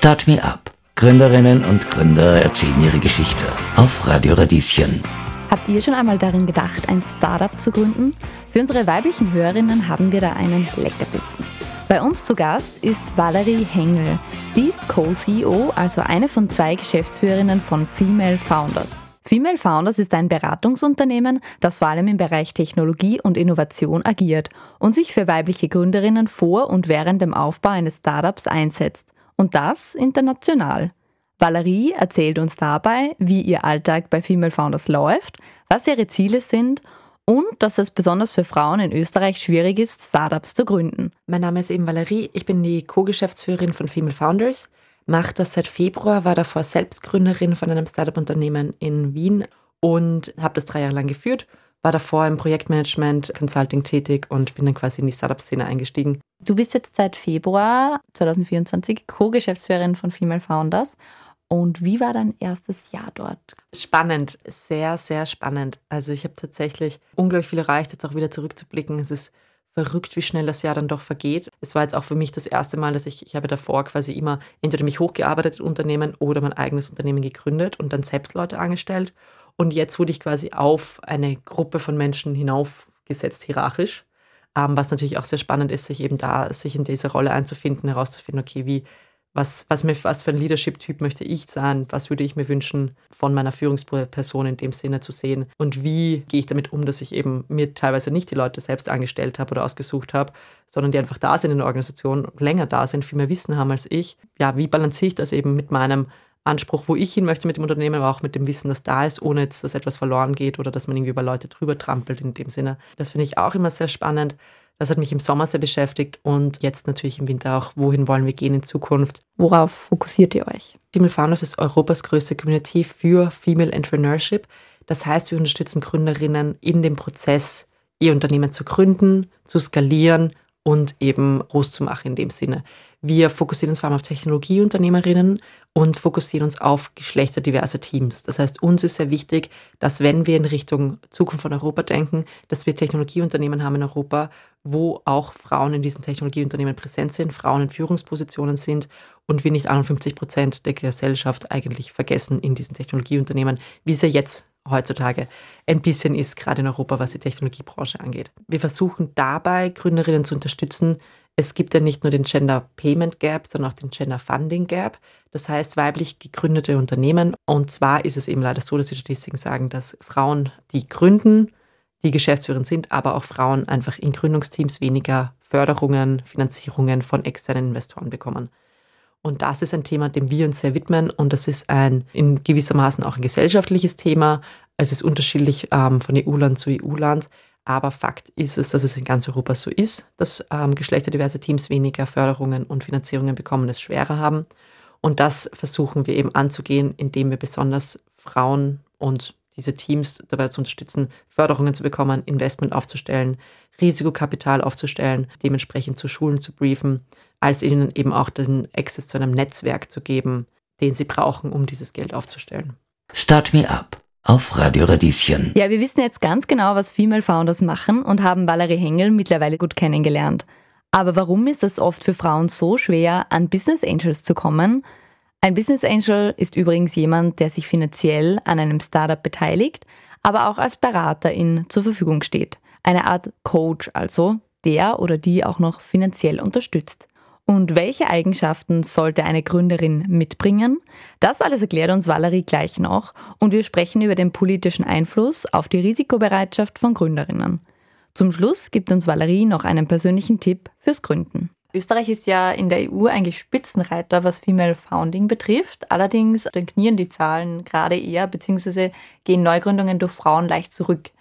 Start Me Up. Gründerinnen und Gründer erzählen ihre Geschichte auf Radio Radieschen. Habt ihr schon einmal daran gedacht, ein Startup zu gründen? Für unsere weiblichen Hörerinnen haben wir da einen Leckerbissen. Bei uns zu Gast ist Valerie Hengel. Sie ist Co-CEO, also eine von 2 Geschäftsführerinnen von Female Founders. Female Founders ist ein Beratungsunternehmen, das vor allem im Bereich Technologie und Innovation agiert und sich für weibliche Gründerinnen vor und während dem Aufbau eines Startups einsetzt. Und das international. Valerie erzählt uns dabei, wie ihr Alltag bei Female Founders läuft, was ihre Ziele sind und dass es besonders für Frauen in Österreich schwierig ist, Startups zu gründen. Mein Name ist eben Valerie, ich bin die Co-Geschäftsführerin von Female Founders, mache das seit Februar, war davor selbst Gründerin von einem Startup-Unternehmen in Wien und habe das 3 Jahre lang geführt, war davor im Projektmanagement, Consulting tätig und bin dann quasi in die Startup-Szene eingestiegen. Du bist jetzt seit Februar 2024 Co-Geschäftsführerin von Female Founders. Und wie war dein erstes Jahr dort? Spannend, sehr, sehr spannend. Also ich habe tatsächlich unglaublich viel erreicht, jetzt auch wieder zurückzublicken. Es ist verrückt, wie schnell das Jahr dann doch vergeht. Es war jetzt auch für mich das erste Mal, dass ich habe davor quasi immer entweder mich hochgearbeitet in Unternehmen oder mein eigenes Unternehmen gegründet und dann selbst Leute angestellt. Und jetzt wurde ich quasi auf eine Gruppe von Menschen hinaufgesetzt, hierarchisch. Was natürlich auch sehr spannend ist, sich in dieser Rolle einzufinden, herauszufinden, okay, was für ein Leadership-Typ möchte ich sein, was würde ich mir wünschen, von meiner Führungsperson in dem Sinne zu sehen und wie gehe ich damit um, dass ich eben mir teilweise nicht die Leute selbst angestellt habe oder ausgesucht habe, sondern die einfach da sind in der Organisation, länger da sind, viel mehr Wissen haben als ich. Ja, wie balanciere ich das eben mit meinem Anspruch, wo ich hin möchte mit dem Unternehmen, aber auch mit dem Wissen, das da ist, ohne jetzt, dass etwas verloren geht oder dass man irgendwie über Leute drüber trampelt in dem Sinne. Das finde ich auch immer sehr spannend. Das hat mich im Sommer sehr beschäftigt und jetzt natürlich im Winter auch, wohin wollen wir gehen in Zukunft. Worauf fokussiert ihr euch? Female Founders ist Europas größte Community für Female Entrepreneurship. Das heißt, wir unterstützen Gründerinnen in dem Prozess, ihr Unternehmen zu gründen, zu skalieren und eben groß zu machen in dem Sinne. Wir fokussieren uns vor allem auf Technologieunternehmerinnen und fokussieren uns auf geschlechterdiverse Teams. Das heißt, uns ist sehr wichtig, dass wenn wir in Richtung Zukunft von Europa denken, dass wir Technologieunternehmen haben in Europa, wo auch Frauen in diesen Technologieunternehmen präsent sind, Frauen in Führungspositionen sind und wir nicht 51% der Gesellschaft eigentlich vergessen in diesen Technologieunternehmen, wie es ja jetzt heutzutage ein bisschen ist, gerade in Europa, was die Technologiebranche angeht. Wir versuchen dabei, Gründerinnen zu unterstützen. Es gibt ja nicht nur den Gender Payment Gap, sondern auch den Gender Funding Gap. Das heißt, weiblich gegründete Unternehmen. Und zwar ist es eben leider so, dass die Statistiken sagen, dass Frauen, die gründen, die Geschäftsführerin sind, aber auch Frauen einfach in Gründungsteams weniger Förderungen, Finanzierungen von externen Investoren bekommen. Und das ist ein Thema, dem wir uns sehr widmen. Und das ist in gewissermaßen auch ein gesellschaftliches Thema. Es ist unterschiedlich von EU-Land zu EU-Land. Aber Fakt ist es, dass es in ganz Europa so ist, dass geschlechterdiverse Teams weniger Förderungen und Finanzierungen bekommen, es schwerer haben. Und das versuchen wir eben anzugehen, indem wir besonders Frauen und diese Teams dabei zu unterstützen, Förderungen zu bekommen, Investment aufzustellen, Risikokapital aufzustellen, dementsprechend zu Schulen zu briefen, als ihnen eben auch den Access zu einem Netzwerk zu geben, den sie brauchen, um dieses Geld aufzustellen. Start Me Up auf Radio Radieschen. Ja, wir wissen jetzt ganz genau, was Female Founders machen und haben Valerie Hengel mittlerweile gut kennengelernt. Aber warum ist es oft für Frauen so schwer, an Business Angels zu kommen? Ein Business Angel ist übrigens jemand, der sich finanziell an einem Startup beteiligt, aber auch als Beraterin zur Verfügung steht. Eine Art Coach also, der oder die auch noch finanziell unterstützt. Und welche Eigenschaften sollte eine Gründerin mitbringen? Das alles erklärt uns Valerie gleich noch und wir sprechen über den politischen Einfluss auf die Risikobereitschaft von Gründerinnen. Zum Schluss gibt uns Valerie noch einen persönlichen Tipp fürs Gründen. Österreich ist ja in der EU eigentlich Spitzenreiter, was Female Founding betrifft. Allerdings stagnieren die Zahlen gerade eher, beziehungsweise gehen Neugründungen durch Frauen leicht zurück.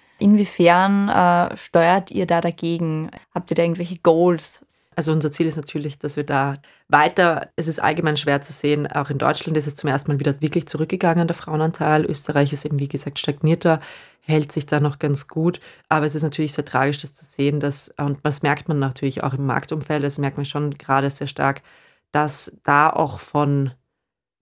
Inwiefern steuert ihr da dagegen? Habt ihr da irgendwelche Goals? Also unser Ziel ist natürlich, dass wir da weiter, es ist allgemein schwer zu sehen, auch in Deutschland ist es zum ersten Mal wieder wirklich zurückgegangen, der Frauenanteil. Österreich ist eben, wie gesagt, stagnierter, hält sich da noch ganz gut. Aber es ist natürlich sehr tragisch, das zu sehen, und das merkt man natürlich auch im Marktumfeld, das merkt man schon gerade sehr stark, dass da auch von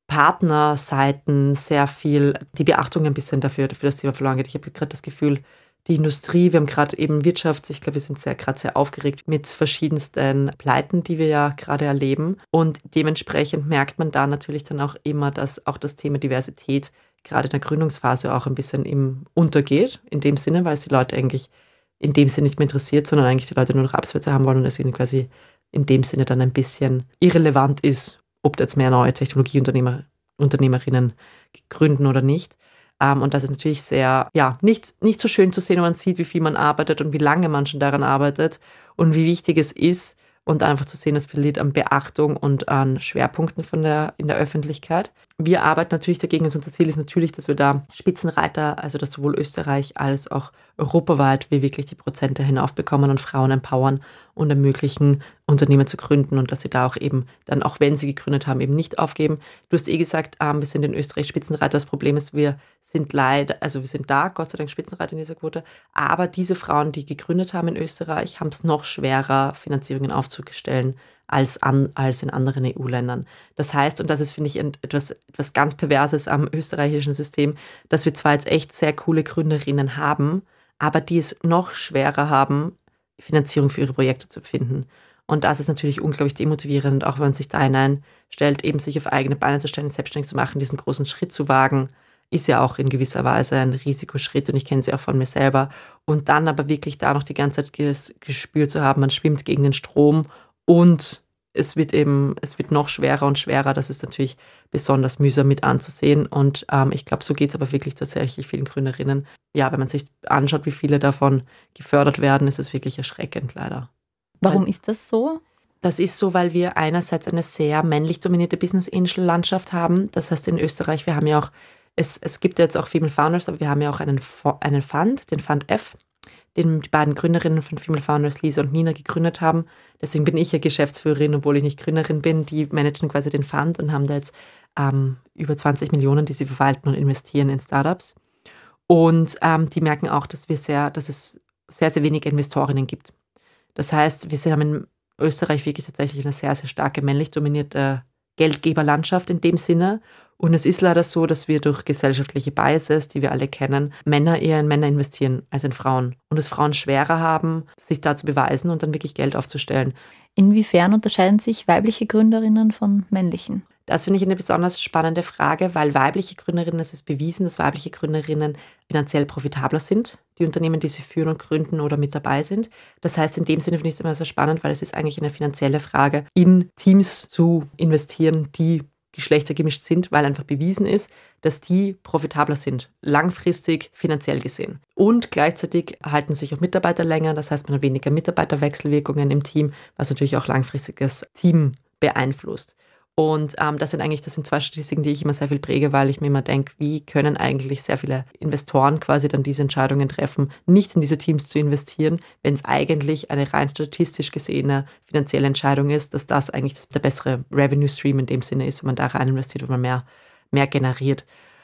Partnerseiten sehr viel die Beachtung ein bisschen dafür das Thema verloren geht. Ich habe gerade das Gefühl, die Industrie, wir haben gerade eben Wirtschaft, ich glaube, wir sind gerade sehr aufgeregt mit verschiedensten Pleiten, die wir ja gerade erleben. Und dementsprechend merkt man da natürlich dann auch immer, dass auch das Thema Diversität gerade in der Gründungsphase auch ein bisschen im untergeht, in dem Sinne, weil es die Leute eigentlich in dem Sinne nicht mehr interessiert, sondern eigentlich die Leute nur noch Absätze haben wollen und es ihnen quasi in dem Sinne dann ein bisschen irrelevant ist, ob da jetzt mehr neue Technologieunternehmerinnen gründen oder nicht. Und das ist natürlich sehr, nicht so schön zu sehen, wenn man sieht, wie viel man arbeitet und wie lange man schon daran arbeitet und wie wichtig es ist und einfach zu sehen, es verliert an Beachtung und an Schwerpunkten in der Öffentlichkeit. Wir arbeiten natürlich dagegen, also unser Ziel ist natürlich, dass wir da Spitzenreiter, also dass sowohl Österreich als auch europaweit wir wirklich die Prozente hinaufbekommen und Frauen empowern und ermöglichen, Unternehmen zu gründen und dass sie da auch eben dann, auch wenn sie gegründet haben, eben nicht aufgeben. Du hast gesagt, wir sind in Österreich Spitzenreiter. Das Problem ist, wir sind da, Gott sei Dank Spitzenreiter in dieser Quote, aber diese Frauen, die gegründet haben in Österreich, haben es noch schwerer, Finanzierungen aufzustellen als in anderen EU-Ländern. Das heißt, und das ist, finde ich, etwas ganz Perverses am österreichischen System, dass wir zwar jetzt echt sehr coole Gründerinnen haben, aber die es noch schwerer haben, Finanzierung für ihre Projekte zu finden. Und das ist natürlich unglaublich demotivierend, auch wenn man sich da hineinstellt, eben sich auf eigene Beine zu stellen, selbstständig zu machen, diesen großen Schritt zu wagen, ist ja auch in gewisser Weise ein Risikoschritt und ich kenne sie auch von mir selber. Und dann aber wirklich da noch die ganze Zeit gespürt zu haben, man schwimmt gegen den Strom und es wird noch schwerer und schwerer. Das ist natürlich besonders mühsam mit anzusehen. Und ich glaube, so geht es aber wirklich tatsächlich vielen Gründerinnen. Ja, wenn man sich anschaut, wie viele davon gefördert werden, ist es wirklich erschreckend leider. Warum ist das so? Das ist so, weil wir einerseits eine sehr männlich dominierte Business-Angel-Landschaft haben. Das heißt, in Österreich, wir haben ja auch, es gibt ja jetzt auch Female Founders, aber wir haben ja auch einen Fund, den Fund F, den die beiden Gründerinnen von Female Founders, Lisa und Nina, gegründet haben. Deswegen bin ich ja Geschäftsführerin, obwohl ich nicht Gründerin bin. Die managen quasi den Fund und haben da jetzt über 20 Millionen, die sie verwalten und investieren in Startups. Und die merken auch, dass es sehr, sehr wenige Investorinnen gibt. Das heißt, wir haben in Österreich wirklich tatsächlich eine sehr, sehr starke männlich dominierte Geldgeberlandschaft in dem Sinne. Und es ist leider so, dass wir durch gesellschaftliche Biases, die wir alle kennen, Männer eher in Männer investieren als in Frauen. Und es Frauen schwerer haben, sich da zu beweisen und dann wirklich Geld aufzustellen. Inwiefern unterscheiden sich weibliche Gründerinnen von männlichen? Das finde ich eine besonders spannende Frage, weil weibliche Gründerinnen, es ist bewiesen, dass weibliche Gründerinnen finanziell profitabler sind, die Unternehmen, die sie führen und gründen oder mit dabei sind. Das heißt, in dem Sinne finde ich es immer sehr spannend, weil es ist eigentlich eine finanzielle Frage, in Teams zu investieren, die geschlechtergemischt sind, weil einfach bewiesen ist, dass die profitabler sind, langfristig finanziell gesehen. Und gleichzeitig halten sich auch Mitarbeiter länger, das heißt, man hat weniger Mitarbeiterwechselwirkungen im Team, was natürlich auch langfristiges Team beeinflusst. Und das sind zwei Statistiken, die ich immer sehr viel präge, weil ich mir immer denke, wie können eigentlich sehr viele Investoren quasi dann diese Entscheidungen treffen, nicht in diese Teams zu investieren, wenn es eigentlich eine rein statistisch gesehene finanzielle Entscheidung ist, dass das eigentlich der bessere Revenue Stream in dem Sinne ist, wenn man da rein investiert, wenn man mehr generiert.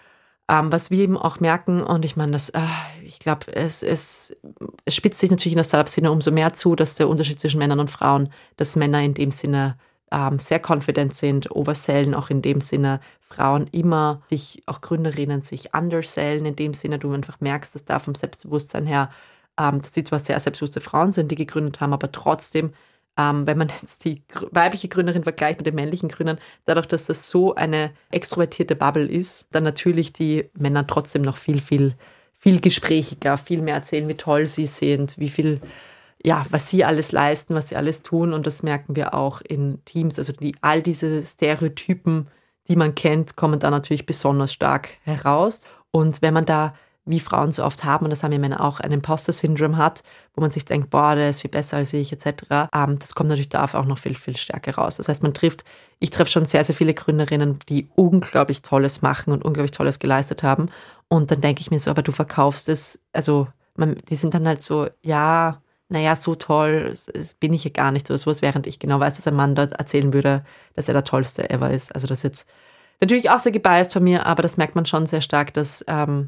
Was wir eben auch merken, und ich meine, ich glaube, es spitzt sich natürlich in der Startup-Szene umso mehr zu, dass der Unterschied zwischen Männern und Frauen, dass Männer in dem Sinne sehr confident sind, oversellen, auch in dem Sinne, Frauen immer auch Gründerinnen sich undersellen, in dem Sinne, du einfach merkst, dass da vom Selbstbewusstsein her, dass die zwar sehr selbstbewusste Frauen sind, die gegründet haben, aber trotzdem, wenn man jetzt die weibliche Gründerin vergleicht mit den männlichen Gründern, dadurch, dass das so eine extrovertierte Bubble ist, dann natürlich die Männer trotzdem noch viel, viel, viel gesprächiger, viel mehr erzählen, wie toll sie sind, wie viel, was sie alles leisten, was sie alles tun. Und das merken wir auch in Teams. Also all diese Stereotypen, die man kennt, kommen da natürlich besonders stark heraus. Und wenn man da, wie Frauen so oft haben, und das haben ja Männer auch, ein Imposter-Syndrom hat, wo man sich denkt, boah, der ist viel besser als ich, etc., das kommt natürlich da auch noch viel, viel stärker raus. Das heißt, ich treffe schon sehr, sehr viele Gründerinnen, die unglaublich Tolles machen und unglaublich Tolles geleistet haben. Und dann denke ich mir so, aber du verkaufst es, also die sind dann halt so, so toll bin ich ja gar nicht oder sowas, während ich genau weiß, dass ein Mann dort erzählen würde, dass er der Tollste ever ist. Also das ist jetzt natürlich auch sehr gebiased von mir, aber das merkt man schon sehr stark, dass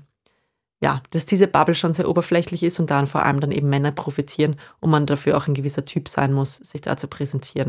diese Bubble schon sehr oberflächlich ist und dann vor allem dann eben Männer profitieren und man dafür auch ein gewisser Typ sein muss, sich da zu präsentieren.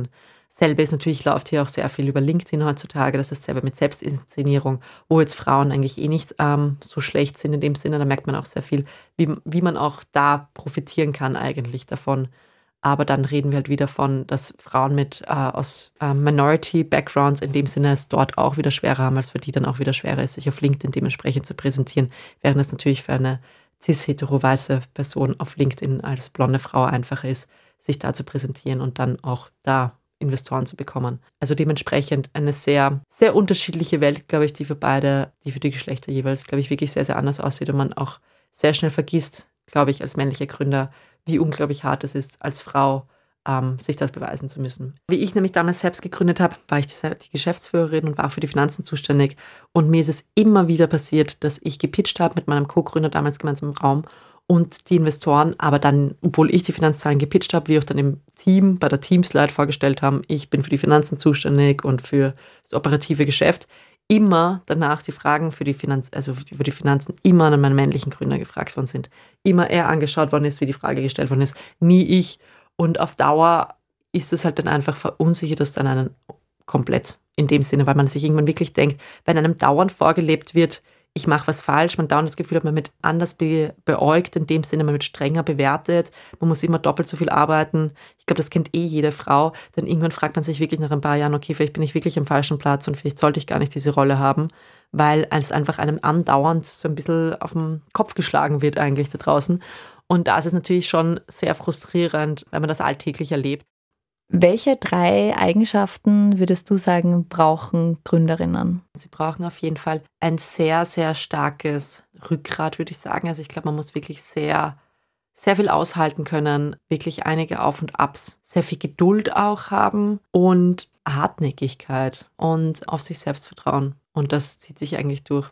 Selbe ist natürlich, läuft hier auch sehr viel über LinkedIn heutzutage, das ist selber mit Selbstinszenierung, wo jetzt Frauen eigentlich nicht so schlecht sind in dem Sinne. Da merkt man auch sehr viel, wie man auch da profitieren kann eigentlich davon. Aber dann reden wir halt wieder von, dass Frauen aus Minority-Backgrounds in dem Sinne es dort auch wieder schwerer haben, als für die dann auch wieder schwerer ist, sich auf LinkedIn dementsprechend zu präsentieren, während es natürlich für eine cis-hetero-weiße Person auf LinkedIn als blonde Frau einfacher ist, sich da zu präsentieren und dann auch da Investoren zu bekommen. Also dementsprechend eine sehr, sehr unterschiedliche Welt, glaube ich, die für die Geschlechter jeweils, glaube ich, wirklich sehr, sehr anders aussieht und man auch sehr schnell vergisst, glaube ich, als männlicher Gründer, wie unglaublich hart es ist, als Frau sich das beweisen zu müssen. Wie ich nämlich damals selbst gegründet habe, war ich die Geschäftsführerin und war auch für die Finanzen zuständig. Und mir ist es immer wieder passiert, dass ich gepitcht habe mit meinem Co-Gründer damals gemeinsam im Raum und die Investoren, aber dann, obwohl ich die Finanzzahlen gepitcht habe, wir auch dann im Team, bei der Teamslide vorgestellt haben, ich bin für die Finanzen zuständig und für das operative Geschäft, immer danach die Fragen über die Finanzen immer an meinen männlichen Gründer gefragt worden sind. Immer er angeschaut worden ist, wie die Frage gestellt worden ist, nie ich. Und auf Dauer ist es halt dann einfach verunsichert das dann einen komplett in dem Sinne, weil man sich irgendwann wirklich denkt, wenn einem dauernd vorgelebt wird, ich mache was falsch, man dauernd das Gefühl hat, man wird anders beäugt, in dem Sinne, man wird strenger bewertet, man muss immer doppelt so viel arbeiten. Ich glaube, das kennt jede Frau, denn irgendwann fragt man sich wirklich nach ein paar Jahren, okay, vielleicht bin ich wirklich am falschen Platz und vielleicht sollte ich gar nicht diese Rolle haben, weil es einfach einem andauernd so ein bisschen auf den Kopf geschlagen wird eigentlich da draußen. Und da ist es natürlich schon sehr frustrierend, wenn man das alltäglich erlebt. Welche 3 Eigenschaften würdest du sagen, brauchen Gründerinnen? Sie brauchen auf jeden Fall ein sehr, sehr starkes Rückgrat, würde ich sagen. Also ich glaube, man muss wirklich sehr, sehr viel aushalten können, wirklich einige Auf und Abs, sehr viel Geduld auch haben und Hartnäckigkeit und auf sich selbst vertrauen. Und das zieht sich eigentlich durch.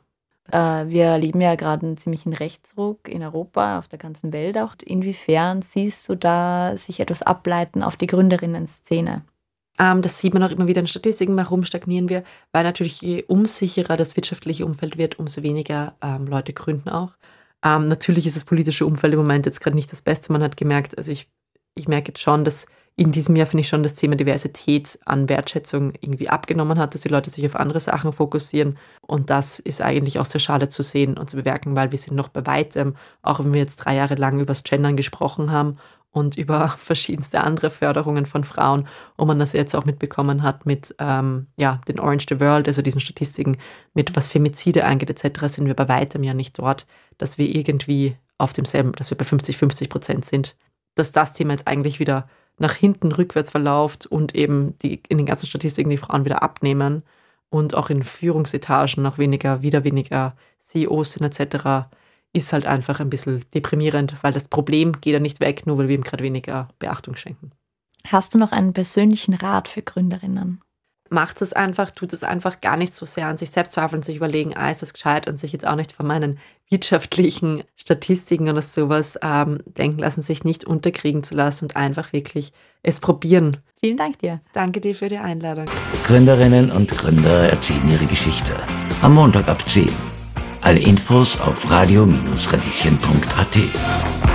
Wir erleben ja gerade einen ziemlichen Rechtsruck in Europa, auf der ganzen Welt auch. Inwiefern siehst du da sich etwas ableiten auf die Gründerinnen-Szene? Das sieht man auch immer wieder in Statistiken, warum stagnieren wir, weil natürlich je unsicherer das wirtschaftliche Umfeld wird, umso weniger Leute gründen auch. Natürlich ist das politische Umfeld im Moment jetzt gerade nicht das Beste. Man hat gemerkt, also ich merke jetzt schon, dass in diesem Jahr, finde ich schon, das Thema Diversität an Wertschätzung irgendwie abgenommen hat, dass die Leute sich auf andere Sachen fokussieren. Und das ist eigentlich auch sehr schade zu sehen und zu bewerken, weil wir sind noch bei weitem, auch wenn wir jetzt 3 Jahre lang über das Gendern gesprochen haben und über verschiedenste andere Förderungen von Frauen und man das jetzt auch mitbekommen hat mit den Orange the World, also diesen Statistiken, mit was Femizide angeht etc., sind wir bei weitem ja nicht dort, dass wir irgendwie auf demselben, dass wir bei 50% sind. Dass das Thema jetzt eigentlich wieder nach hinten rückwärts verläuft und eben in den ganzen Statistiken die Frauen wieder abnehmen und auch in Führungsetagen noch wieder weniger CEOs sind etc., ist halt einfach ein bisschen deprimierend, weil das Problem geht ja nicht weg, nur weil wir ihm gerade weniger Beachtung schenken. Hast du noch einen persönlichen Rat für Gründerinnen? Tut es einfach gar nicht so sehr an sich selbst zweifeln, sich überlegen, ist das gescheit und sich jetzt auch nicht von meinen wirtschaftlichen Statistiken oder sowas denken lassen, sich nicht unterkriegen zu lassen und einfach wirklich es probieren. Vielen Dank dir. Danke dir für die Einladung. Gründerinnen und Gründer erzählen ihre Geschichte. Am Montag ab 10. Alle Infos auf radio-radieschen.at.